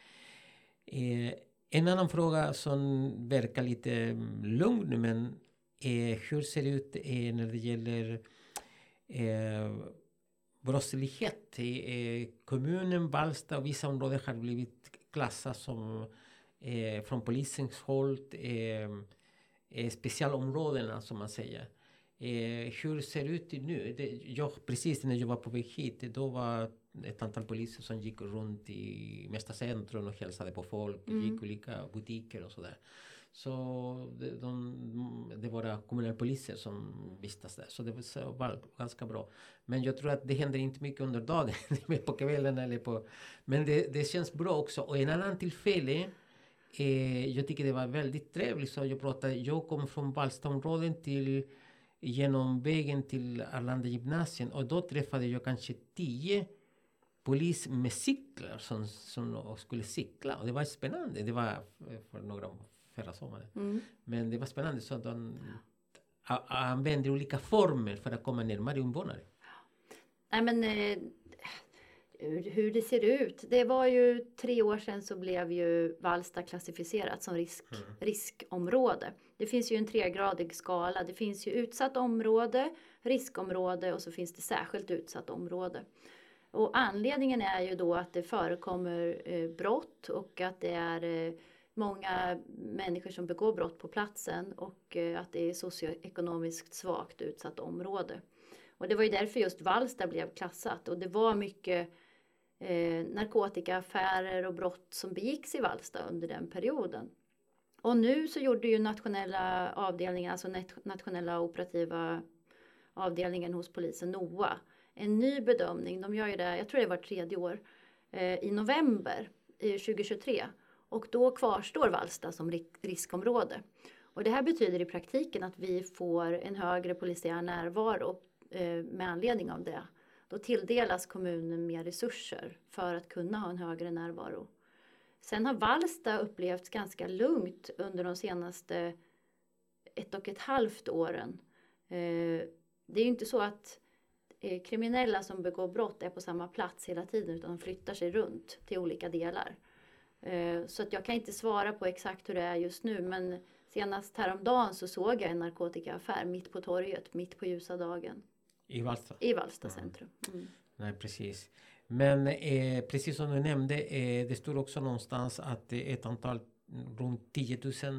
en annan fråga som verkar lite lugn, men hur ser det ut när det gäller brottslighet? Kommunen Vallsta och vissa områden har blivit klassade som från polisens håll specialområdena, som man säger. Hur ser det ut nu? Precis när jag var på väg hit, då var ett antal poliser som gick runt i mesta centrum och hälsade på folk, gick olika butiker och sådär. Så det var kommunalpoliser som vistas där. Så det var ganska bra. Men jag tror att det händer inte mycket under dagen, på kvällen eller på... Men det känns bra också. Och en annan tillfälle, jag tycker det var väldigt trevligt. Så jag kom från Vallstaområden genom vägen till Arlanda gymnasium. Och då träffade jag kanske 10 polis med cyklar som skulle cykla. Och det var spännande. Det var för några förra sommaren. Men det var spännande. Så de använder olika former för att komma närmare invånare. Nej, men hur det ser ut. Det var ju 3 år sedan så blev ju Vallsta klassificerat som riskområde. Det finns ju en 3-gradig skala. Det finns ju utsatt område, riskområde och så finns det särskilt utsatt område. Och anledningen är ju då att det förekommer brott och att det är många människor som begår brott på platsen och att det är socioekonomiskt svagt utsatt område. Och det var ju därför just Vallsta blev klassat, och det var mycket narkotikaaffärer och brott som begicks i Vallsta under den perioden. Och nu så gjorde ju nationella avdelningen, alltså nationella operativa avdelningen hos polisen NOA, en ny bedömning. De gör ju det, jag tror det var 3:e år, i november 2023. Och då kvarstår Vallsta som riskområde. Och det här betyder i praktiken att vi får en högre polisiär närvaro med anledning av det. Då tilldelas kommunen mer resurser för att kunna ha en högre närvaro. Sen har Vallsta upplevts ganska lugnt under de senaste 1,5 åren. Det är ju inte så att kriminella som begår brott är på samma plats hela tiden, utan de flyttar sig runt till olika delar. Så att jag kan inte svara på exakt hur det är just nu, men senast häromdagen så såg jag en narkotikaaffär mitt på torget, mitt på ljusa dagen. I Vallsta? I Vallsta centrum. Nej, precis. Men precis som du nämnde, det står också någonstans att ett antal runt 10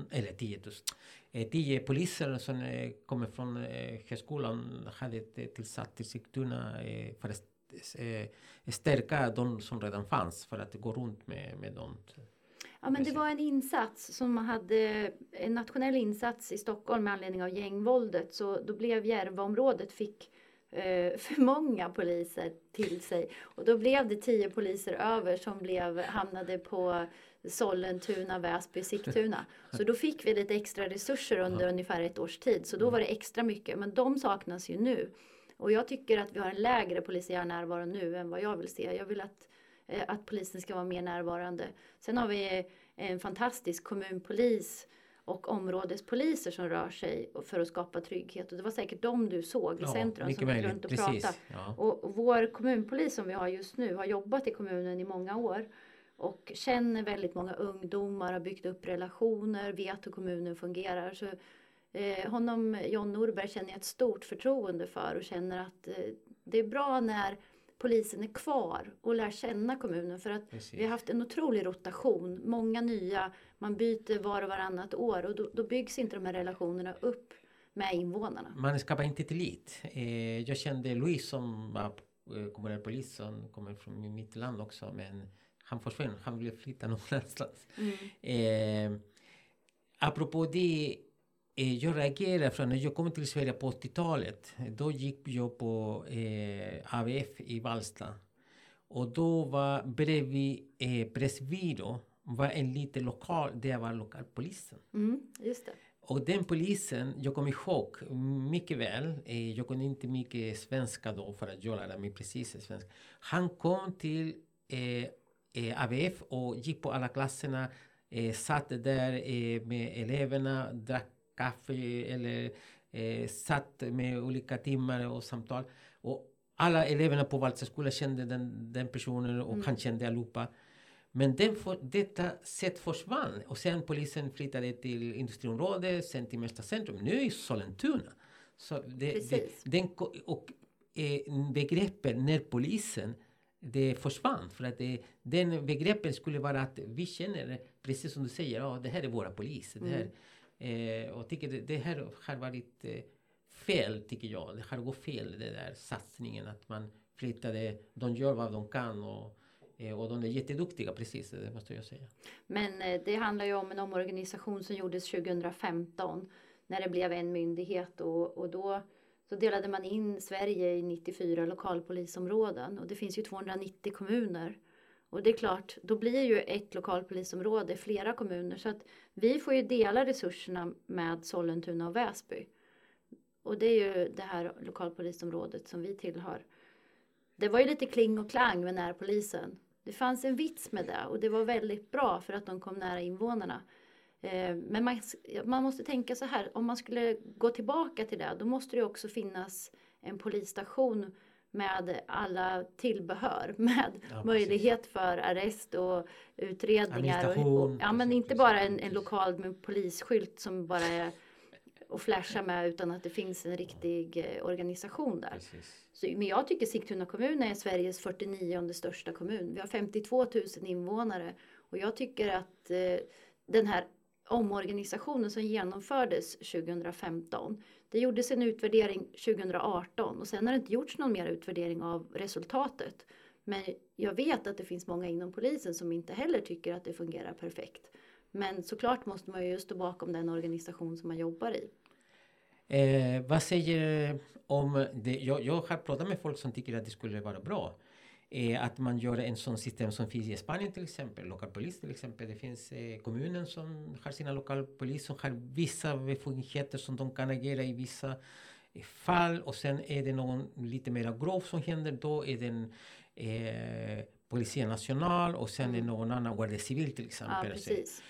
poliser som kommer från högskolan hade tillsatt till Sigtuna för att stärka de som redan fanns, för att gå runt med dem. Ja, men det var en insats som hade, en nationell insats i Stockholm med anledning av gängvåldet. Så då blev Järvaområdet fick för många poliser till sig. Och då blev det 10 poliser över som hamnade på Sollentuna, Väsby, Sigtuna. Så då fick vi lite extra resurser under ungefär 1 års tid. Så då var det extra mycket. Men de saknas ju nu. Och jag tycker att vi har en lägre polisiär närvaro nu än vad jag vill se. Jag vill att polisen ska vara mer närvarande. Sen har vi en fantastisk kommunpolis och områdespoliser som rör sig för att skapa trygghet. Och det var säkert de du såg i centrum som gick runt och pratade. Ja. Och vår kommunpolis som vi har just nu har jobbat i kommunen i många år. Och känner väldigt många ungdomar, har byggt upp relationer, vet hur kommunen fungerar. Så honom, John Norberg, känner jag ett stort förtroende för och känner att det är bra när polisen är kvar och lär känna kommunen, för att vi har haft en otrolig rotation, många nya, man byter var och varannat år, och då byggs inte de här relationerna upp med invånarna. Man skapar inte tillit. Jag kände Louis som var kommunalpolis, som kommer från mitt land också, men han försvann, han blev flyttad någonstans. Apropå det, jag reagerade från när jag kom till Sverige på 80-talet. Då gick jag på ABF i Vallsta. Och då var bredvid pressbyrå var en liten lokal, det var lokalpolisen. Just det. Och den polisen, jag kommer ihåg mycket väl, jag kunde inte mycket svenska då för att jag lärde mig precis svenska. Han kom till ABF och gick på alla klasserna, satt där med eleverna, drack kaffe eller satt med olika timmar och samtal. Och alla eleverna på Valtsa kände den personen och han kände allihopa. Men detta sätt försvann. Och sen polisen flyttade till industriområdet, sen till Mesta centrum. Nu är det Sollentuna. Så begreppet när polisen det försvann. För att den begreppen skulle vara att vi känner, precis som du säger, det här är våra poliser. Det här, och tycker det här har varit fel, tycker jag. Det har gått fel, det där satsningen. Att man flyttade, de gör vad de kan och de är jätteduktiga, precis, det måste jag säga. Men det handlar ju om en omorganisation som gjordes 2015 när det blev en myndighet och då så delade man in Sverige i 94 lokalpolisområden och det finns ju 290 kommuner. Och det är klart, då blir ju ett lokalpolisområde flera kommuner så att vi får ju dela resurserna med Sollentuna och Väsby. Och det är ju det här lokalpolisområdet som vi tillhör. Det var ju lite kling och klang med närpolisen. Det fanns en vits med det och det var väldigt bra för att de kom nära invånarna. Men man måste tänka så här, om man skulle gå tillbaka till det, då måste det också finnas en polisstation med alla tillbehör, med möjlighet för arrest och utredningar. Ja, men inte bara en lokal med polisskylt som bara är och flasha med utan att det finns en riktig organisation där. Så, men jag tycker Sigtuna kommun är Sveriges 49:e största kommun. Vi har 52 000 invånare och jag tycker att den här omorganisationen som genomfördes 2015, det gjordes en utvärdering 2018 och sen har det inte gjorts någon mer utvärdering av resultatet. Men jag vet att det finns många inom polisen som inte heller tycker att det fungerar perfekt. Men såklart måste man ju stå bakom den organisation som man jobbar i. Vad säger om det? Jag har pratat med folk som tycker att det skulle vara bra. Att man gör en sån system som finns i Spanien till exempel. Lokalpolis till exempel. Det finns kommunen som har sina lokalpolis som har vissa befogenheter som de kan agera i vissa fall. Och sen är det någon lite mer grov som händer. Då är det en Policía Nacional och sen är någon annan Guardia Civil till exempel. Ja, precis.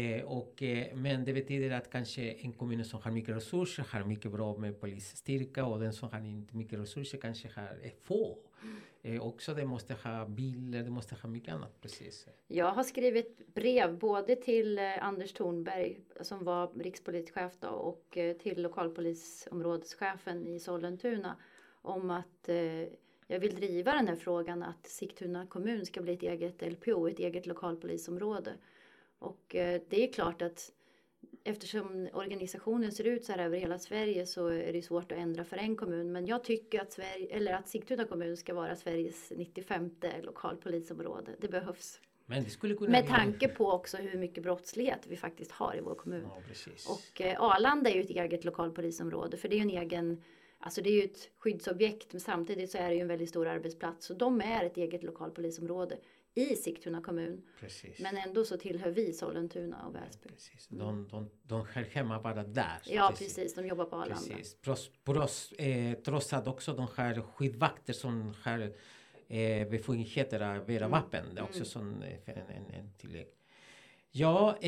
Men det betyder att kanske en kommun som har mycket resurser har mycket bra med polisstyrka och den som har inte mycket resurser kanske har få. Också det måste ha bilar, det måste ha mycket annat. Precis. Jag har skrivit brev både till Anders Thornberg som var rikspolischef då, och till lokalpolisområdeschefen i Sollentuna om att jag vill driva den här frågan att Sigtuna kommun ska bli ett eget LPO, ett eget lokalpolisområde. Och det är klart att eftersom organisationen ser ut så här över hela Sverige så är det svårt att ändra för en kommun. Men jag tycker att Sigtuna kommun ska vara Sveriges 95:e lokalpolisområde. Det behövs. Men det skulle kunna med tanke på också hur mycket brottslighet vi faktiskt har i vår kommun. Ja, precis. Och Arlanda är ju ett eget lokalpolisområde för det är ju en egen... Alltså det är ju ett skyddsobjekt men samtidigt så är det ju en väldigt stor arbetsplats. Så de är ett eget lokalpolisområde i Sigtuna kommun. Precis. Men ändå så tillhör vi Sollentuna och Väsby. Precis. De hör hemma bara där. Ja, precis. De jobbar på Arlanda. Precis. Trots att också de har skyddsvakter som har befogenheter att bära vapen. Det är också som en tillägg. Ja,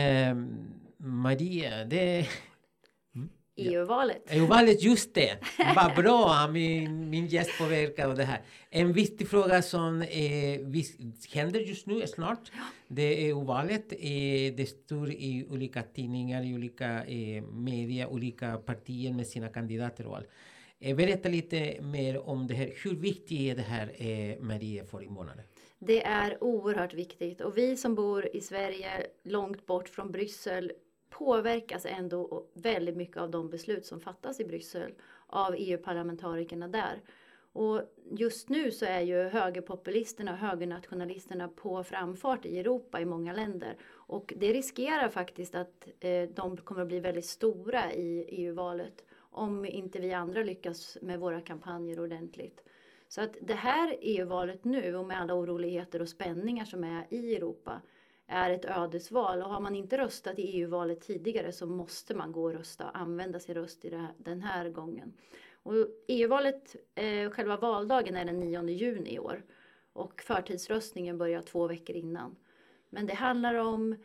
Maria, det... EU-valet. EU-valet, just det. Vad bra, min gäst påverkar det här. En viktig fråga som händer just nu snart. Det är EU-valet. Det står i olika tidningar, i olika media, olika partier med sina kandidater och allt. Berätta lite mer om det här. Hur viktigt är det här, Maria, för invånare? Det är oerhört viktigt. Och vi som bor i Sverige långt bort från Bryssel påverkas ändå väldigt mycket av de beslut som fattas i Bryssel av EU-parlamentarikerna där. Och just nu så är ju högerpopulisterna och högernationalisterna på framfart i Europa i många länder. Och det riskerar faktiskt att de kommer att bli väldigt stora i EU-valet om inte vi andra lyckas med våra kampanjer ordentligt. Så att det här EU-valet nu och med alla oroligheter och spänningar som är i Europa är ett ödesval och har man inte röstat i EU-valet tidigare så måste man gå och rösta och använda sin röst i den här gången. Och EU-valet, själva valdagen är den 9 juni i år och förtidsröstningen börjar 2 veckor innan. Men det handlar om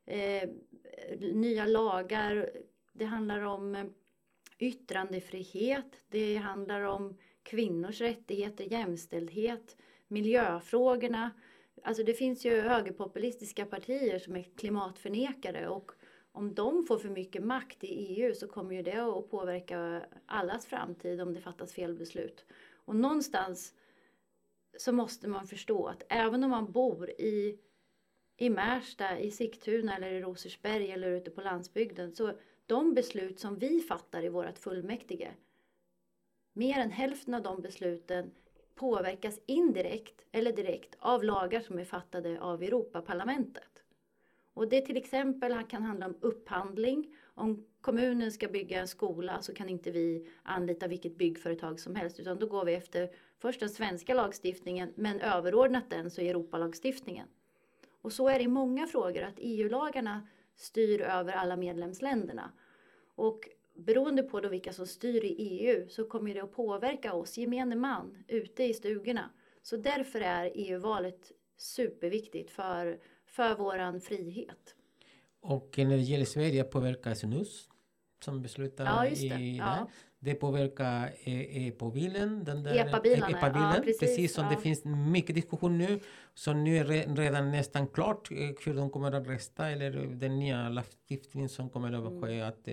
nya lagar. Det handlar om yttrandefrihet. Det handlar om kvinnors rättigheter, jämställdhet, miljöfrågorna. Alltså det finns ju högerpopulistiska partier som är klimatförnekare, och om de får för mycket makt i EU så kommer ju det att påverka allas framtid om det fattas fel beslut. Och någonstans så måste man förstå att även om man bor i Märsta, i Sigtuna eller i Rosersberg eller ute på landsbygden, så de beslut som vi fattar i vårt fullmäktige, mer än hälften av de besluten påverkas indirekt eller direkt av lagar som är fattade av Europaparlamentet. Och det till exempel kan handla om upphandling. Om kommunen ska bygga en skola så kan inte vi anlita vilket byggföretag som helst, utan då går vi efter först den svenska lagstiftningen, men överordnat den så är Europalagstiftningen. Och så är det i många frågor, att EU-lagarna styr över alla medlemsländerna. Och beroende på då vilka som styr i EU så kommer det att påverka oss gemene man ute i stugorna. Så därför är EU-valet superviktigt för våran frihet. Och när det gäller Sverige påverkar snus som beslutar det påverkar på bilen, den där EPA-bilen, precis som det finns mycket diskussion nu. Så nu är redan nästan klart hur de kommer att rösta, eller den nya lagstiftningen som kommer att ske, att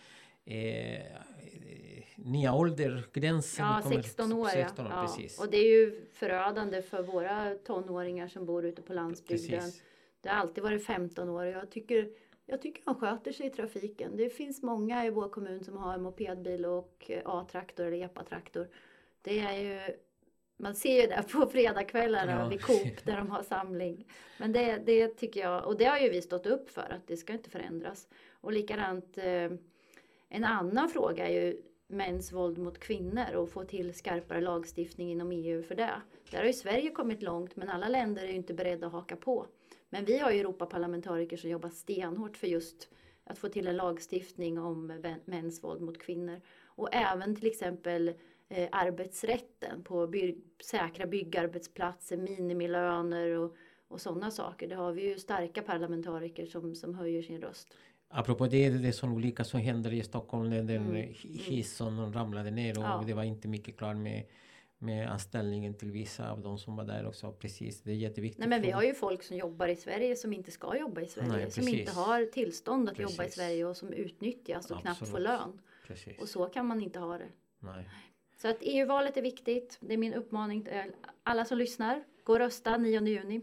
nya åldersgränsen kommer 16 år. 16 år precis. Och det är ju förödande för våra tonåringar som bor ute på landsbygden. Precis. Det har alltid varit 15 år, och jag tycker de sköter sig i trafiken. Det finns många i vår kommun som har en mopedbil och A-traktor eller EPA-traktor. Det är ju, man ser ju det på fredagskvällarna vid Coop där de har samling. Men det tycker jag, och det har ju vi stått upp för, att det ska inte förändras. Och likadant, en annan fråga är ju mäns våld mot kvinnor, och få till skarpare lagstiftning inom EU för det. Där har ju Sverige kommit långt, men alla länder är ju inte beredda att haka på. Men vi har ju Europaparlamentariker som jobbar stenhårt för just att få till en lagstiftning om mäns våld mot kvinnor. Och även till exempel arbetsrätten på säkra byggarbetsplatser, minimilöner och sådana saker. Det har vi ju starka parlamentariker som höjer sin röst. Apropå det som olika som händer i Stockholm, den hiss som ramlade ner, och det var inte mycket klart med anställningen till vissa av de som var där också. Precis, det är jätteviktigt. Nej, men vi har ju folk som jobbar i Sverige som inte ska jobba i Sverige. Nej, som inte har tillstånd att jobba i Sverige, och som utnyttjas och knappt får lön. Precis. Och så kan man inte ha det. Nej. Så att EU-valet är viktigt. Det är min uppmaning till alla som lyssnar. Gå och rösta 9 juni.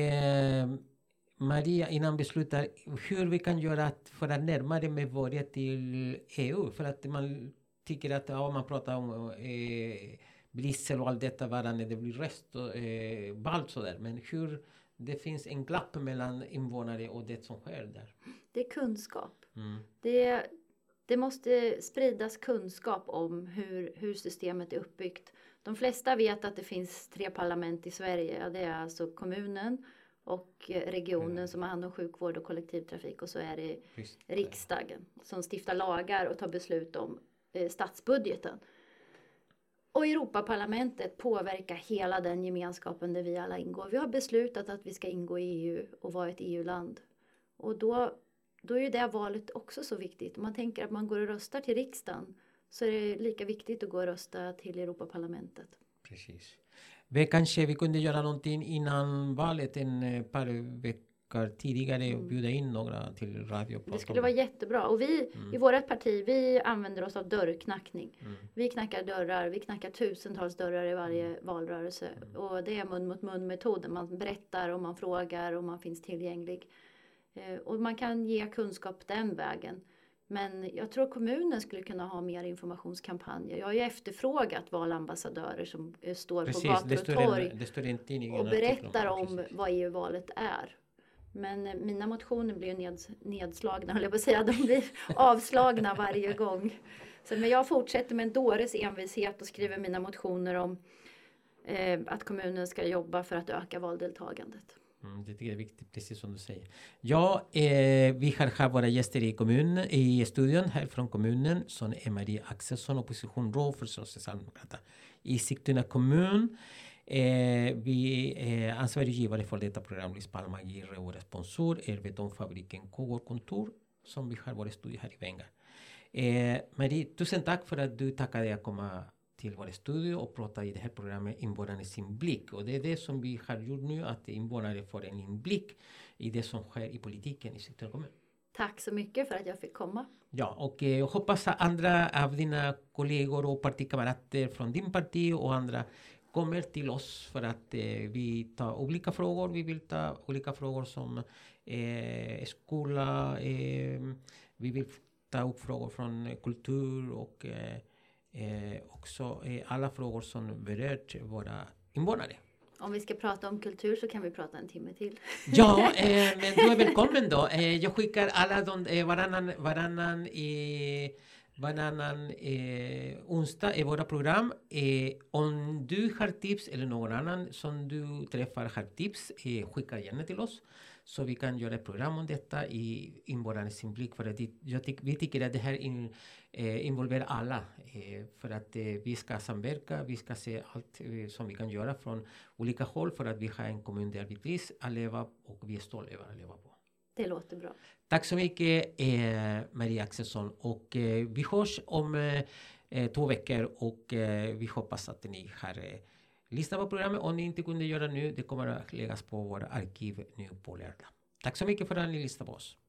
Maria, innan vi slutar, hur vi kan göra för att närmare medborgare till EU? För att man tycker att man pratar om Bryssel och allt detta när det blir röst och val sådär. Men hur det finns en glapp mellan invånare och det som sker där? Det är kunskap. Det måste spridas kunskap om hur systemet är uppbyggt. De flesta vet att det finns 3 parlament i Sverige. Det är alltså kommunen och regionen som har hand om sjukvård och kollektivtrafik. Och så är det riksdagen som stiftar lagar och tar beslut om statsbudgeten. Och Europaparlamentet påverkar hela den gemenskapen där vi alla ingår. Vi har beslutat att vi ska ingå i EU och vara ett EU-land. Och då är ju det valet också så viktigt. Om man tänker att man går och röstar till riksdagen, så är det lika viktigt att gå och rösta till Europaparlamentet. Precis. Kanske vi kunde göra någonting innan valet, en par veckor tidigare, och bjuda in några till radio. Det skulle vara jättebra. Och vi i vårt parti, vi använder oss av dörrknackning. Vi knackar dörrar, vi knackar tusentals dörrar i varje valrörelse. Och det är mun mot mun metoden. Man berättar och man frågar och man finns tillgänglig. Och man kan ge kunskap den vägen. Men jag tror kommunen skulle kunna ha mer informationskampanjer. Jag har ju efterfrågat valambassadörer som står på gator och torg och berättar om vad EU-valet är. Men mina motioner blir ju nedslagna, höll jag på att säga. De blir avslagna varje gång. Men jag fortsätter med en dåres envishet och skriver mina motioner om att kommunen ska jobba för att öka valdeltagandet. Det tycker jag är viktigt, precis som du säger. Ja, vi har våra gäster i studion här från kommunen, som är Maria Axelsson, oppositionsråd för Socialdemokraterna i Sigtuna kommun. Vi ansvarig givare för detta program, Luis Palma Aguirre, vår sponsor, är Betongfabriken Kågård-kontor som vi har vår studio här i Venga. Marie, tusen tack för att du tackade att komma till vår studio och prata i det här programmet Invånarnas inblick. Och det är det som vi har gjort nu, att invånare får en inblick i det som sker i politiken i Sigtuna kommun. Tack så mycket för att jag fick komma. Ja, och jag hoppas att andra av dina kollegor och partikamrater från din parti och andra kommer till oss för att vi tar olika frågor. Vi vill ta olika frågor som skola, vi vill ta upp frågor från kultur och också alla frågor som berör våra invånare. Om vi ska prata om kultur så kan vi prata en timme till. Ja, men du är välkommen då. Jag skickar alla varannan onsdag i våra program. Om du har tips eller någon annan som du träffar har tips, skicka gärna till oss. Så vi kan göra ett program om detta i invånarnas inblick. För att vi tycker att det här involverar alla. För att vi ska samverka, vi ska se allt som vi kan göra från olika håll. För att vi har en kommun där vi trivs att leva och vi är stolta över att leva på. Det låter bra. Tack så mycket Maria Axelsson. Och vi hörs om 2 veckor. Och vi hoppas att ni har lyssnat på programmet. Om ni inte kunde göra nu, det kommer att läggas på våra arkiv nu på lördag. Tack så mycket för att ni lyssnade på oss.